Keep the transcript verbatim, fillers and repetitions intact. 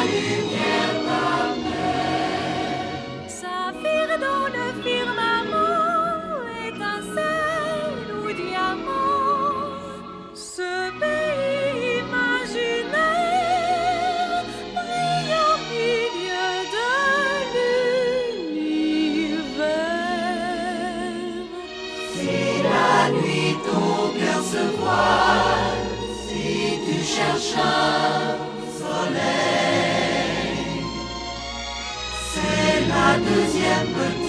lumière t'appelle. Saphir dans le firmament, étincelle ou diamant, ce pays imaginaire brille au milieu de l'univers. Si la nuit ton cœur se voile, si tu cherches un soleil, c'est la deuxième petite